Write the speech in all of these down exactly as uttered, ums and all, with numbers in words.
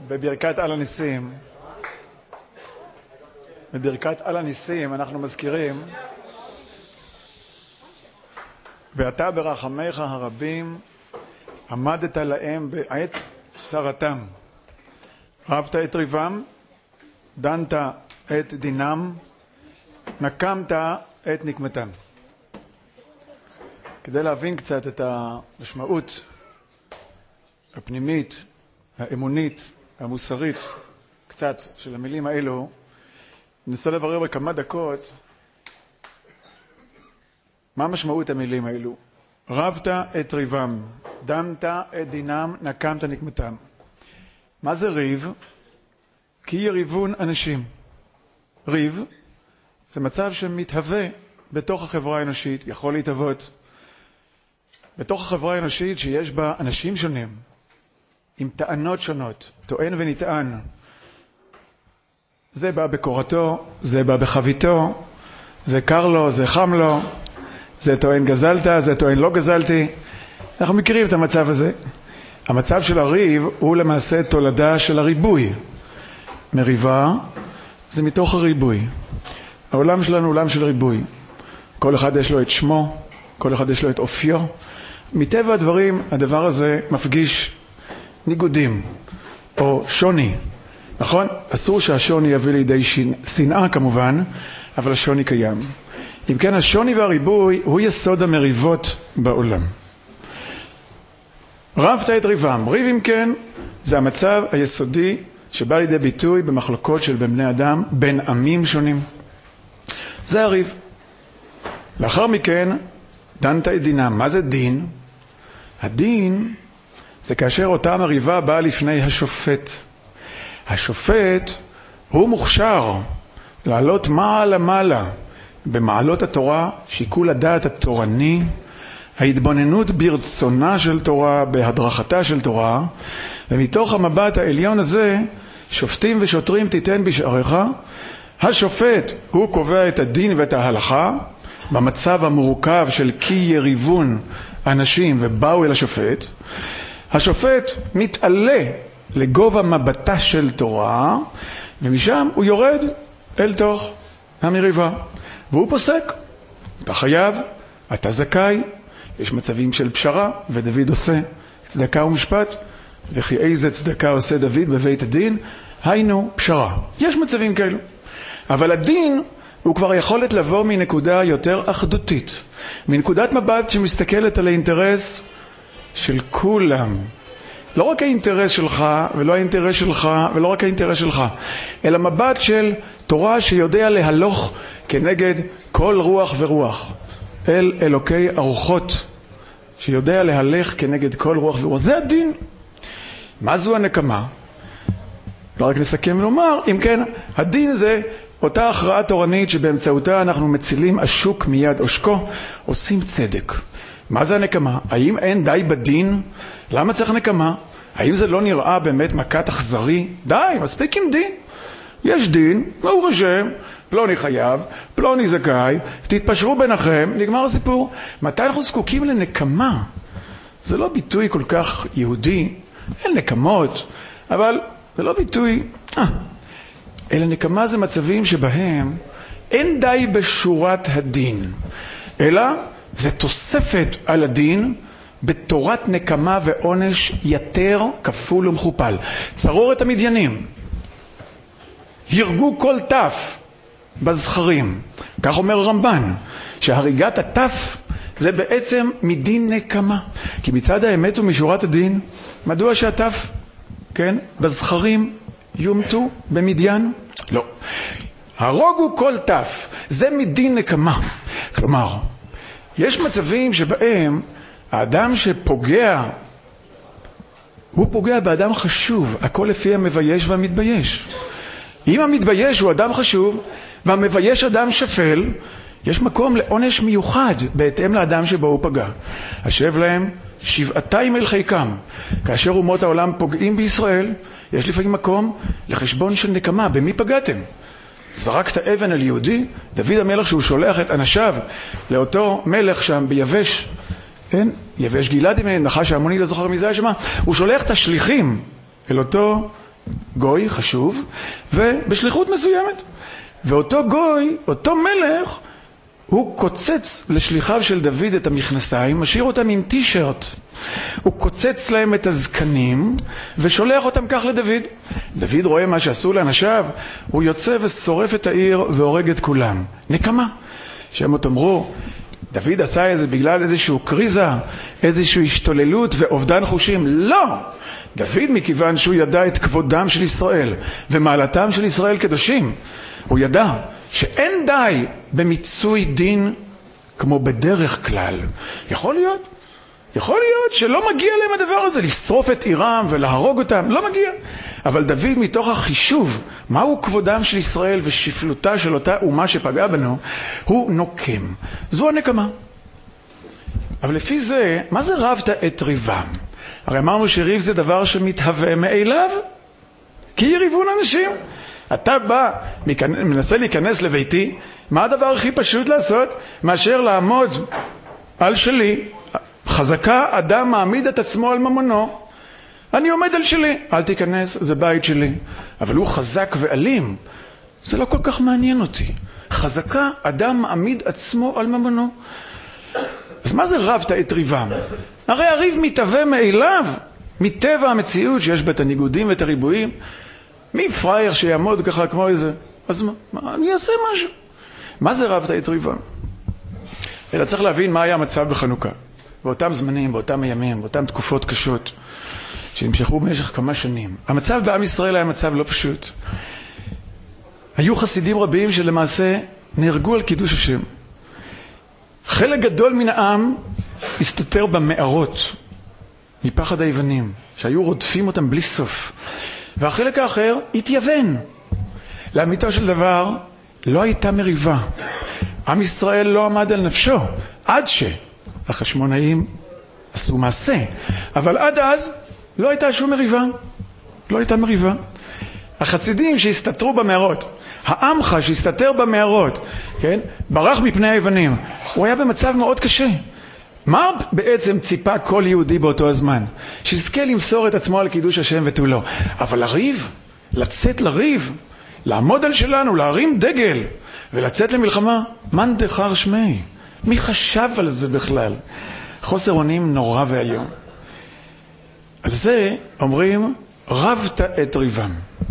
בברכת על הניסים, בברכת על הניסים אנחנו מזכירים ואתה ברחמיך הרבים עמדת להם בעת צרתם, רבת את ריבם, דנת את דינם, נקמת את נקמתם. כדי להבין קצת את המשמעות הפנימית, האמונית, המוסרית, קצת של המילים האלו, ננסה לברר בכמה דקות מה משמעות המילים האלו. רבת את ריבם, דנת את דינם, נקמת נקמתם. מה זה ריב? כי יריבון אנשים. ריב זה מצב שמתהווה בתוך החברה האנושית, יכול להתהוות בתוך החברה האנושית שיש בה אנשים שונים, עם טענות שונות, טוען ונטען. זה בא בקורתו, זה בא בחביתו, זה קר לו, זה חם לו, זה טוען גזלת, זה טוען לא גזלתי. אנחנו מכירים את המצב הזה. המצב של הריב הוא למעשה תולדה של הריבוי. מריבה זה מתוך הריבוי. העולם שלנו הוא עולם של ריבוי. כל אחד יש לו את שמו, כל אחד יש לו את אופיו. מטבע הדברים הדבר הזה מפגיש ניגודים או שוני. נכון? אסור שהשוני יביא לידי שנאה כמובן, אבל השוני קיים. אם כן, השוני והריבוי הוא יסוד המריבות בעולם. רבת את ריבם. ריב אם כן זה המצב היסודי שבא לידי ביטוי במחלוקות של בני אדם בין עמים שונים. זה הריב. לאחר מכן דנת את דינם. מה זה דין? הדין זה כאשר אותה מריבה באה לפני השופט. השופט הוא מוכשר לעלות מעלה מעלה במעלות התורה, שיקול הדעת התורני, ההתבוננות ברצונה של תורה, בהדרכתה של תורה, ומתוך המבט העליון הזה שופטים ושוטרים תיתן בשעריך. השופט הוא קובע את הדין ואת ההלכה במצב המורכב של כי יריבון אנשים ובאו אל השופט. השופט מתעלה לגובה מבטה של תורה, ומשם הוא יורד אל תוך המריבה, והוא פוסק. אתה חייב, אתה זכאי. יש מצבים של פשרה, ודוד עושה צדקה ומשפט, וכי איזה צדקה עושה דוד בבית הדין, היינו פשרה. יש מצבים כאלו. אבל הדין הוא כבר יכולת לבוא מנקודה יותר אחדותית, מנקודת מבט שמסתכלת על האינטרס של כולם. לא רק האינטרס שלך ולא האינטרס שלך ולא רק האינטרס שלך, אלא מבט של תורה שיודע להלוך כנגד כל רוח ורוח. אל אלוקי הרוחות שיודע להלך כנגד כל רוח ורוח. זה הדין. מה זו הנקמה? לא רק נסכם ולומר, אם כן, הדין זה אותה הכרעה תורנית שבאמצעותה אנחנו מצילים השוק מיד עושקו, עושים צדק. מה זה הנקמה? האם אין די בדין? למה צריך נקמה? האם זה לא נראה באמת מכת אכזרי? די, מספיק עם דין. יש דין, ברוך השם, פלוני חייב, פלוני זכאי, תתפשרו ביניכם, נגמר הסיפור. מתי אנחנו זקוקים לנקמה? זה לא ביטוי כל כך יהודי, אין נקמות, אבל זה לא ביטוי, אה, אלא נקמה זה מצבים שבהם אין די בשורת הדין, אלא זה תוספת על הדין בתורת נקמה ועונש יתר כפול ומכופל. צרור את המדיינים, הרגו כל תף בזכרים. כך אומר רמב"ן, שהריגת התף זה בעצם מדין נקמה. כי מצד האמת ומשורת הדין, מדוע שהתף, כן, בזכרים יומתו במדיין? לא. הרוגו כל תף, זה מדין נקמה. כלומר, יש מצבים שבהם האדם שפוגע, הוא פוגע באדם חשוב, הכל לפי המבייש והמתבייש. אם המתבייש הוא אדם חשוב והמבייש אדם שפל, יש מקום לעונש מיוחד בהתאם לאדם שבו הוא פגע. השב להם שבעתיים אל חיקם. כאשר אומות העולם פוגעים בישראל, יש לפעמים מקום לחשבון של נקמה. במי פגעתם? זרקת אבן על יהודי? דוד המלך שהוא שולח את אנשיו לאותו מלך שם ביבש, אין? יבש גלעד, נחש העמוני, לא זוכר מזה השמה, הוא שולח את השליחים אל אותו גוי חשוב, ובשליחות מסוימת. ואותו גוי, אותו מלך, הוא קוצץ לשליחיו של דוד את המכנסיים, משאיר אותם עם טישרט. הוא קוצץ להם את הזקנים, ושולח אותם כך לדוד. דוד רואה מה שעשו לאנשיו, הוא יוצא ושורף את העיר והורג את כולם. נקמה. שהם עוד אמרו, דוד עשה את זה בגלל איזשהו קריזה, איזשהו השתוללות ואובדן חושים. לא! דוד מכיוון שהוא ידע את כבודם של ישראל, ומעלתם של ישראל קדושים. הוא ידע שאין די במיצוי דין כמו בדרך כלל. יכול להיות, יכול להיות שלא מגיע להם הדבר הזה, לשרוף את עירם ולהרוג אותם, לא מגיע. אבל דוד מתוך החישוב, מהו כבודם של ישראל ושפלותה של אותה אומה שפגעה בנו, הוא נוקם. זו הנקמה. אבל לפי זה, מה זה רבת את ריבם? הרי אמרנו שריב זה דבר שמתהווה מאליו, כי יריבון אנשים. אתה בא, מנסה להיכנס לביתי, מה הדבר הכי פשוט לעשות? מאשר לעמוד על שלי, חזקה, אדם מעמיד את עצמו על ממונו. אני עומד על שלי, אל תיכנס, זה בית שלי. אבל הוא חזק ואלים, זה לא כל כך מעניין אותי. חזקה, אדם מעמיד עצמו על ממונו. אז מה זה רבת את ריבם? הרי הריב מתהווה מאליו, מטבע המציאות שיש בה את הניגודים ואת הריבועים. מי פרייר שיעמוד ככה כמו איזה? אז מה? מה? אני אעשה משהו. מה זה רבת את ריבם? אלא צריך להבין מה היה המצב בחנוכה. באותם זמנים, באותם הימים, באותם תקופות קשות, שנמשכו במשך כמה שנים. המצב בעם ישראל היה מצב לא פשוט. היו חסידים רבים שלמעשה נהרגו על קידוש השם. חלק גדול מן העם הסתתר במערות, מפחד היוונים, שהיו רודפים אותם בלי סוף. והחלק האחר התייוון. לאמיתו של דבר, לא הייתה מריבה. עם ישראל לא עמד על נפשו, עד שהחשמונאים עשו מעשה. אבל עד אז לא הייתה שום מריבה. לא הייתה מריבה. החסידים שהסתתרו במערות, העמך שהסתתר במערות, כן? ברח מפני היוונים. הוא היה במצב מאוד קשה. מה בעצם ציפה כל יהודי באותו הזמן? שיזכה למסור את עצמו על קידוש השם ותו לא. אבל לריב, לצאת לריב, לעמוד על שלנו, להרים דגל ולצאת למלחמה, מן דחר שמי. מי חשב על זה בכלל? חוסר אונים נורא והיום. על זה אומרים, רבת את ריבם.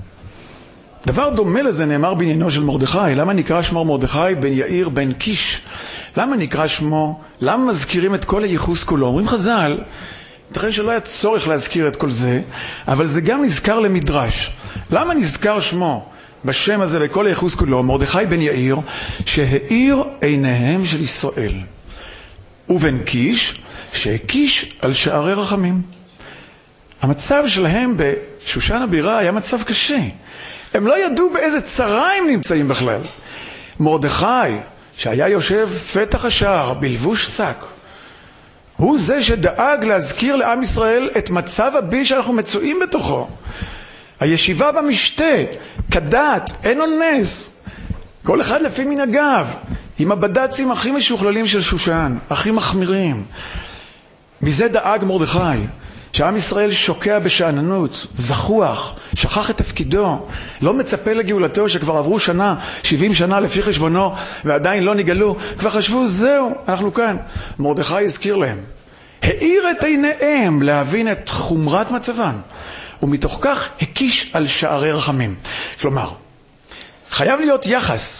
דבר דומה לזה נאמר בעניינו של מרדכי. למה נקרא שמו מרדכי בן יאיר בן קיש? למה נקרא שמו? למה מזכירים את כל הייחוס כולו? אומרים חז"ל, תראה שלא היה צורך להזכיר את כל זה, אבל זה גם נזכר למדרש. למה נזכר שמו בשם הזה בכל הייחוס כולו? מרדכי בן יאיר, שהאיר עיניהם של ישראל. ובן קיש, שהקיש על שערי רחמים. המצב שלהם בשושן הבירה היה מצב קשה. הם לא ידעו באיזה צרה הם נמצאים בכלל. מרדכי, שהיה יושב פתח השער בלבוש שק, הוא זה שדאג להזכיר לעם ישראל את מצב הבי שאנחנו מצויים בתוכו. הישיבה במשתה, כדת, אין אונס, כל אחד לפי מנהגיו, עם הבד"צים הכי משוכללים של שושן, הכי מחמירים. מזה דאג מרדכי, שעם ישראל שוקע בשעננות, זחוח, שכח את תפקידו, לא מצפה לגאולתו שכבר עברו שנה, שבעים שנה לפי חשבונו, ועדיין לא נגלו, כבר חשבו, זהו, אנחנו כאן. מרדכי הזכיר להם, האיר את עיניהם להבין את חומרת מצבם, ומתוך כך הקיש על שערי רחמים. כלומר, חייב להיות יחס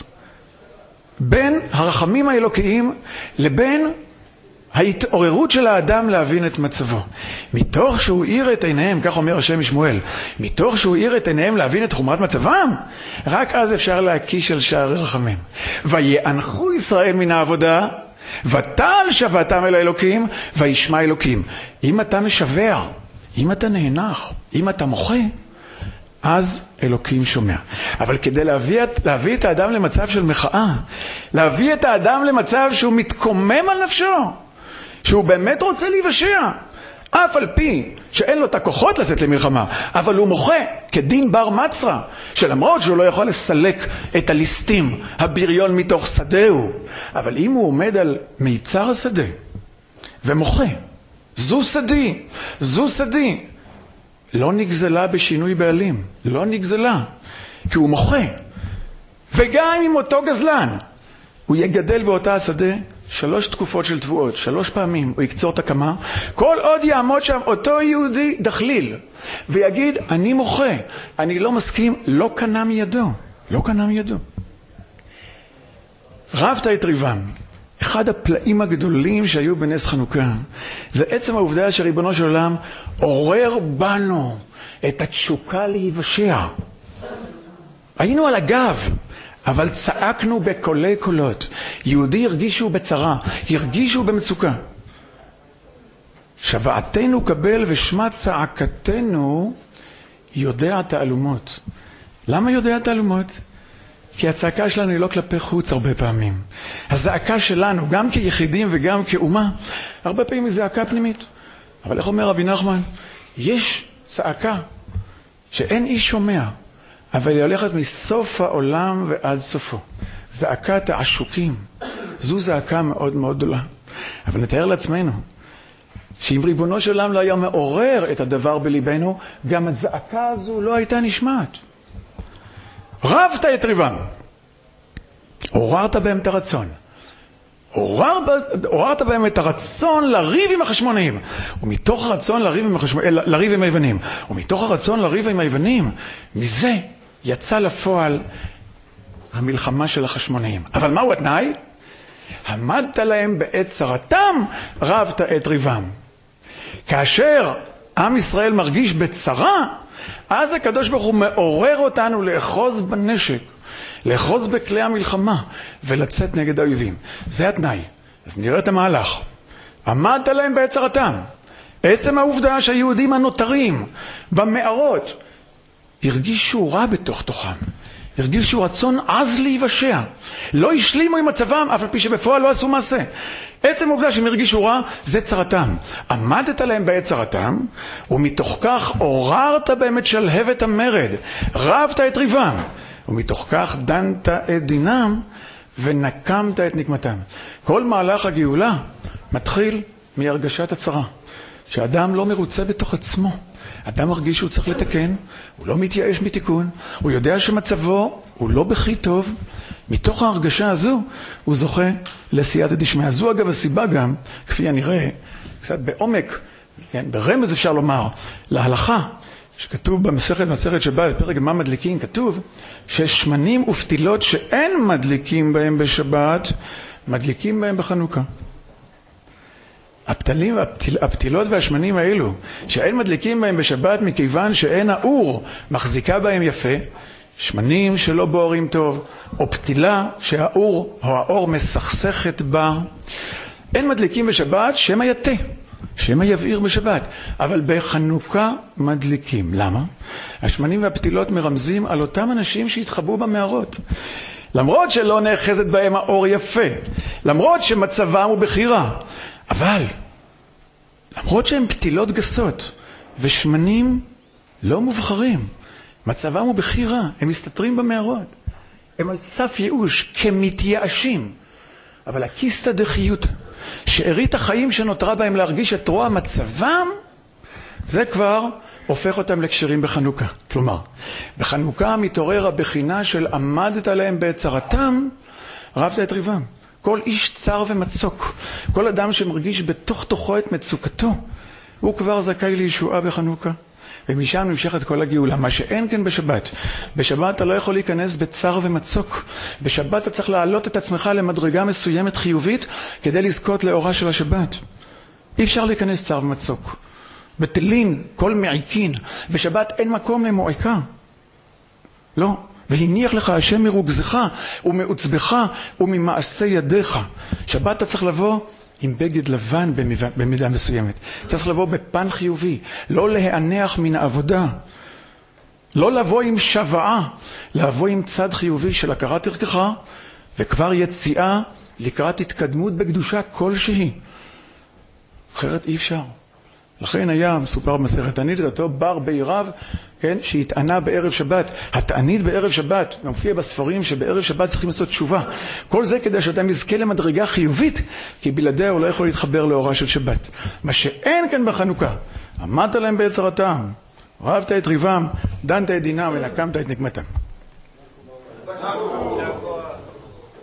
בין הרחמים האלוקיים לבין ההתעוררות של האדם להבין את מצבו. מתוך שהוא האיר את עיניהם, כך אומר השם משמואל, מתוך שהוא האיר את עיניהם להבין את חומרת מצבם, רק אז אפשר להקיש על שערי רחמים. ויאנחו ישראל מן העבודה, ותעל שבתם אל האלוקים, וישמע אלוקים. אם אתה משווה, אם אתה נהנח, אם אתה מוחה, אז אלוקים שומע. אבל כדי להביא, להביא את האדם למצב של מחאה, להביא את האדם למצב שהוא מתקומם על נפשו, שהוא באמת רוצה להיוושע, אף על פי שאין לו את הכוחות לצאת למלחמה, אבל הוא מוחה כדין בר מצרה, שלמרות שהוא לא יכול לסלק את הליסטים, הבריון מתוך שדהו, אבל אם הוא עומד על מיצר השדה ומוחה, זו שדי, זו שדי, לא נגזלה בשינוי בעלים, לא נגזלה, כי הוא מוחה. וגם עם אותו גזלן, הוא יגדל באותה השדה שלוש תקופות של תבואות, שלוש פעמים הוא יקצור את הקמה, כל עוד יעמוד שם אותו יהודי דחליל, ויגיד, אני מוחה, אני לא מסכים, לא קנה מידו, לא קנה מידו. רבת את ריבם, אחד הפלאים הגדולים שהיו בנס חנוכה, זה עצם העובדה שריבונו של עולם עורר בנו את התשוקה להיוושע. היינו על הגב, אבל צעקנו בקולי קולות. יהודי הרגישו בצרה, הרגישו במצוקה. שבעתנו קבל ושמע צעקתנו יודע תעלומות. למה יודע תעלומות? כי הצעקה שלנו היא לא כלפי חוץ הרבה פעמים. הזעקה שלנו, גם כיחידים וגם כאומה, הרבה פעמים היא זעקה פנימית. אבל איך אומר רבי נחמן? יש צעקה שאין איש שומע, אבל היא הולכת מסוף העולם ועד סופו. זעקת העשוקים. זו זעקה מאוד מאוד גדולה. אבל נתאר לעצמנו, שאם ריבונו של עולם לא היה מעורר את הדבר בליבנו, גם הזעקה הזו לא הייתה נשמעת. רבת את ריבם. עוררת בהם את הרצון. עורר, עוררת בהם את הרצון לריב עם החשמונאים. ומתוך הרצון לריב עם, החשמ... לריב עם היוונים. ומתוך הרצון לריב עם היוונים, מזה יצא לפועל המלחמה של החשמונאים. אבל מהו התנאי? עמדת להם בעת צרתם, רבת את ריבם. כאשר עם ישראל מרגיש בצרה, אז הקדוש ברוך הוא מעורר אותנו לאחוז בנשק, לאחוז בכלי המלחמה ולצאת נגד האויבים. זה התנאי. אז נראה את המהלך. עמדת להם בעת צרתם. עצם העובדה שהיהודים הנותרים במערות הרגישו רע בתוך תוכם. הרגישו רצון עז להיוושע. לא השלימו עם מצבם, אף על פי שבפועל לא עשו מעשה. עצם העובדה שהם הרגישו רע, זה צרתם. עמדת להם בעת צרתם, ומתוך כך עוררת בהם את שלהבת המרד. רבת את ריבם, ומתוך כך דנת את דינם, ונקמת את נקמתם. כל מהלך הגאולה מתחיל מהרגשת הצרה. שאדם לא מרוצה בתוך עצמו. אדם מרגיש שהוא צריך לתקן, הוא לא מתייאש מתיקון, הוא יודע שמצבו הוא לא בכי טוב. מתוך ההרגשה הזו הוא זוכה לסייעתא דשמיא. זו אגב הסיבה גם, כפי הנראה, קצת בעומק, כן, ברמז אפשר לומר, להלכה, שכתוב במסכת מסכת שבת, בפרק מה מדליקים, כתוב ששמנים ופתילות שאין מדליקים בהם בשבת, מדליקים בהם בחנוכה. הפתלים, הפתיל, הפתילות והשמנים האלו, שאין מדליקים בהם בשבת מכיוון שאין האור מחזיקה בהם יפה, שמנים שלא בוערים טוב, או פתילה שהאור או האור מסכסכת בה, אין מדליקים בשבת שמא יתה, שמא יבעיר בשבת, אבל בחנוכה מדליקים. למה? השמנים והפתילות מרמזים על אותם אנשים שהתחבאו במערות. למרות שלא נאחזת בהם האור יפה, למרות שמצבם הוא בחירה, אבל למרות שהם פתילות גסות ושמנים לא מובחרים, מצבם הוא בחירה, הם מסתתרים במערות, הם על סף ייאוש כמתייאשים. אבל הכיסתא דחיותא, שארית החיים שנותרה בהם להרגיש את רוע מצבם, זה כבר הופך אותם לקשרים בחנוכה. כלומר, בחנוכה מתעורר הבחינה של עמדת עליהם בעת צרתם, רבת את ריבם. כל איש צר ומצוק, כל אדם שמרגיש בתוך תוכו את מצוקתו, הוא כבר זכאי לישועה בחנוכה. ומשם נמשכת כל הגאולה, מה שאין כן בשבת. בשבת אתה לא יכול להיכנס בצר ומצוק. בשבת אתה צריך להעלות את עצמך למדרגה מסוימת חיובית, כדי לזכות לאורה של השבת. אי אפשר להיכנס צר ומצוק. בטלין, כל מעיקין. בשבת אין מקום למועיקה. לא. והניח לך השם מרוגזך ומעוצבך וממעשה ידיך. שבת אתה צריך לבוא עם בגד לבן במידה, במידה מסוימת. צריך לבוא בפן חיובי, לא להיענח מן העבודה. לא לבוא עם שבעה, לבוא עם צד חיובי של הכרת ערכך, וכבר יציאה לקראת התקדמות בקדושה כלשהי. אחרת אי אפשר. לכן היה מסופר במסכת תענית את אותו בר בעירב, כן, שהתענה בערב שבת. התענית בערב שבת, מופיע בספרים שבערב שבת צריכים לעשות תשובה. כל זה כדי שאדם יזכה למדרגה חיובית, כי בלעדיה הוא לא יכול להתחבר לאורה של שבת. מה שאין כאן בחנוכה, עמדת להם בעת צרתם, אהבת את ריבם, דנת את דינם ונקמת את נקמתם.